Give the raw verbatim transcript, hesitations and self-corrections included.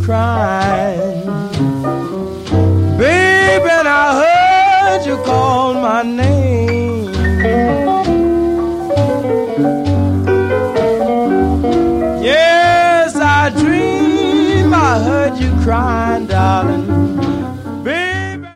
crying. Baby, and I heard you call my name. Yes, I dream I heard you crying, darling.